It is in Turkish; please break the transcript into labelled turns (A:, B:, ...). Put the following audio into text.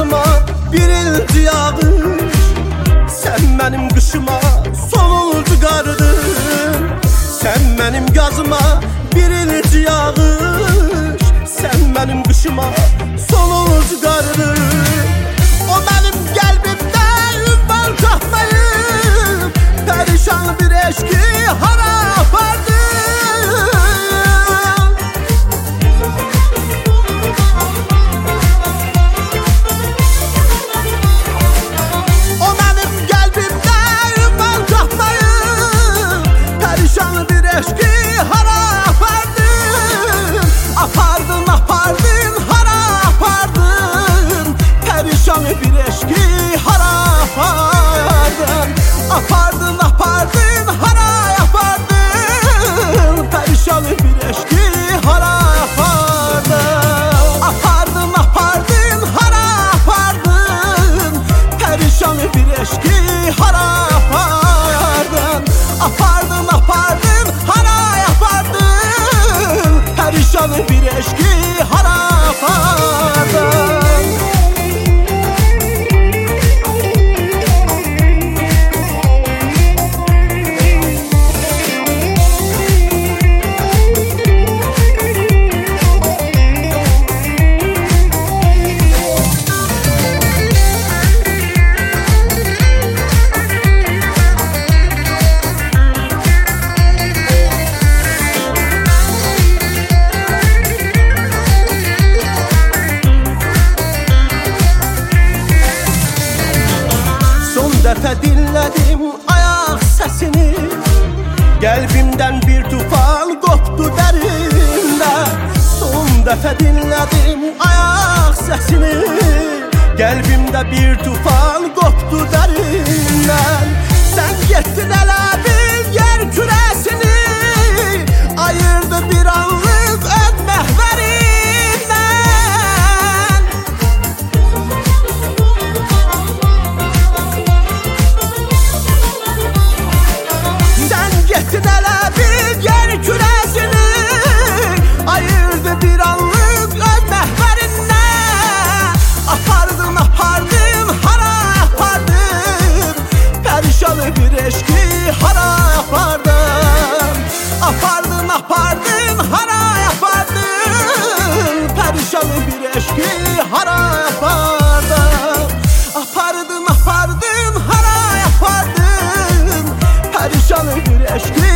A: yazıma birinci yağış, sen benim kışıma sonuncu qardın. Sen benim yazıma birinci yağış, sen benim kışıma sonuncu qardın. O benim qəlbimdə ünvan tapmayıb, perişan bir eşki hara apardı. Bir eşki hara apardın, apardın, apardın, hara apardın. Perişan bir eşki hara apardın, apardın, apardın, hara apardın. Perişan bir eşki hara apardın, apardın, apardın, hara apardın. Perişan bir eşki hara apardın. Dəfə dinlədim ayaq səsini, qəlbimdən bir tufan qopdu dərində. Son dəfə dinlədim ayaq səsini, qəlbimdə bir tufan qopdu dərindən. Sən getdin elə bil yer kürəsini, ayırdı bir anlıq öz məhvərindən. Getdin elə bir yer kürəsini, ayırdı bir anlıq öz məhvərindən. Apardın, apardın, hara apardın. Perişan bir eşki hara apardın. Apardın, apardın, hara apardın. Perişan bir eşki hara apardın. Apardın, apardın, hara apardın. Perişan bir eşki